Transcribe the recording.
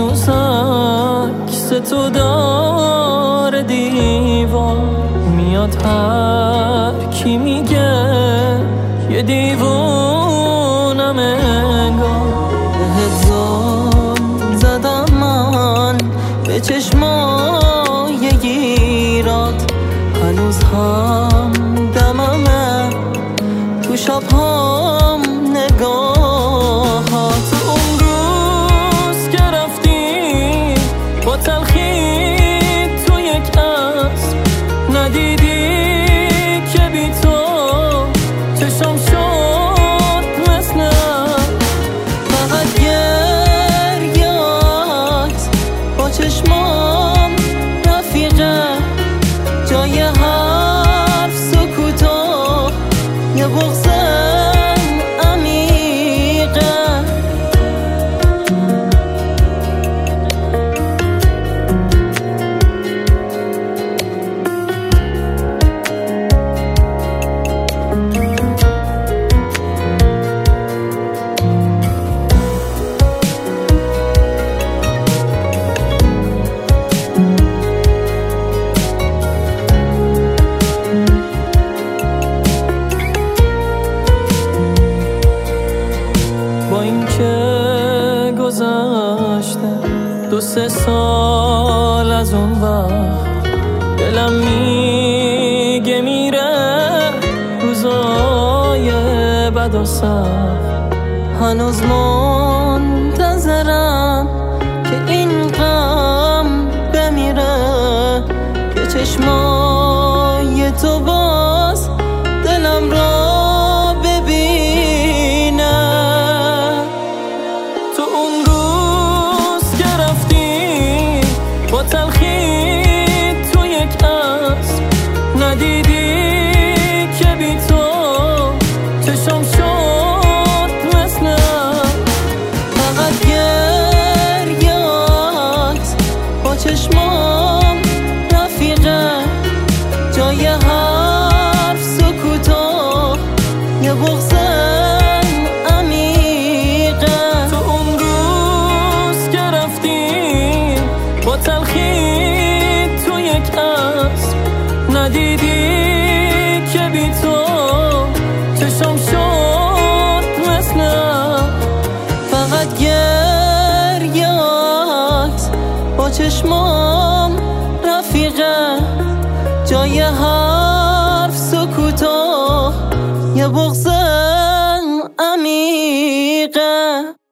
هنوز عکس تو داره دیوار، میاد هر کی میگه یه دیوونم انگار. بهت زل زدم من به چشمای گیرات، هنوز هم دممه تو شب‌هام نگاهات. اون روز که رفتی با تلخی تو یک عصر، ندیدی که بی تو چشم شد مثل فقط گریه‌ات با چشمام رفیقه، جای حرف سکوتا یه بغض عمیقه. با این که گذشته 2-3 سال از اون وقت، دلم میگه میره روزای بد و سخت. هنوز منتظرم که این غم بمیره، که چشمای تو باز دلم را با تلخی تو یک عصر، ندیدی که بی تو چشم شد مثل فقط گریه‌ات با چشمام رفیقه، جای حرف سکوتا یه بغض عمیقه. تو اون روز که رفتی با تلخی تو یک عصر، ندیدی که بی تو چشم شد مثل فقط گریه‌ات با چشمام رفیقه، جای حرف سکوتا یه بغض عمیقه.